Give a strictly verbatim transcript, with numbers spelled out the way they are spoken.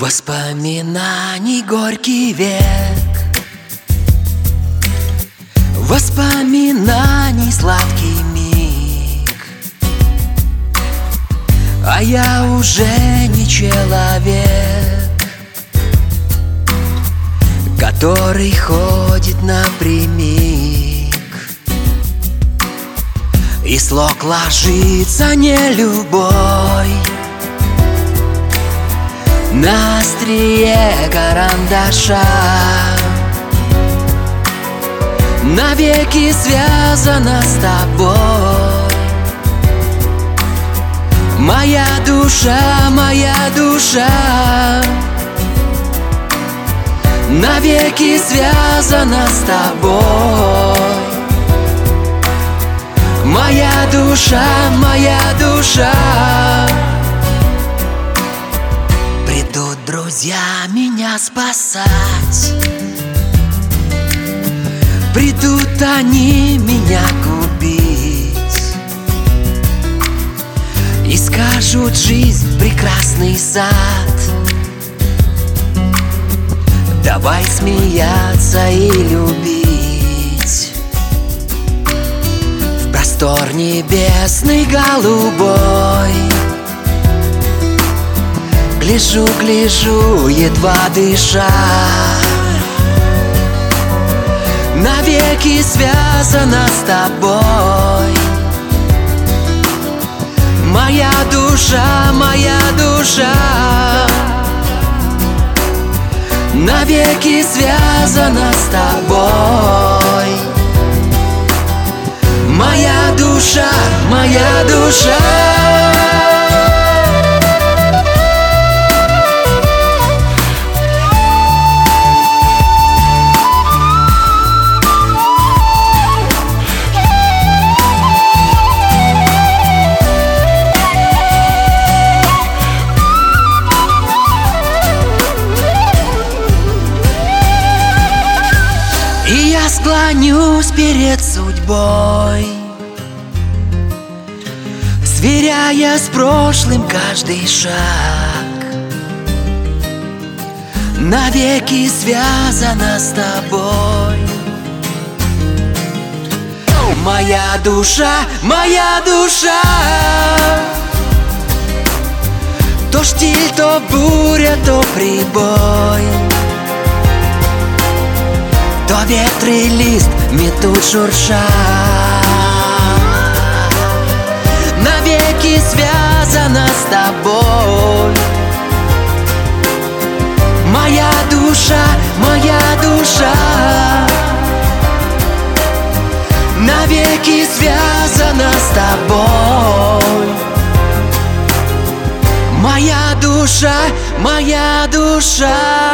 Воспоминаний горький век, воспоминаний сладкий миг, а я уже не человек, который ходит напрямик, и слог ложится не любой на острие карандаша. Навеки связана с тобой моя душа, моя душа. Навеки связана с тобой моя душа, моя душа. Придут друзья меня спасать, придут они меня губить и скажут: жизнь прекрасный сад. Давай смеяться и любить в простор небесный голубой. Гляжу, гляжу, едва дыша, навеки связана с тобой моя душа, моя душа. Навеки связана с тобой моя душа, моя душа. И я склонюсь перед судьбой, сверяя с прошлым каждый шаг. Навеки связана с тобой моя душа, моя душа. То штиль, то буря, то прибой, то ветер и лист метут шурша. Навеки связана с тобой моя душа, моя душа. Навеки связана с тобой моя душа, моя душа.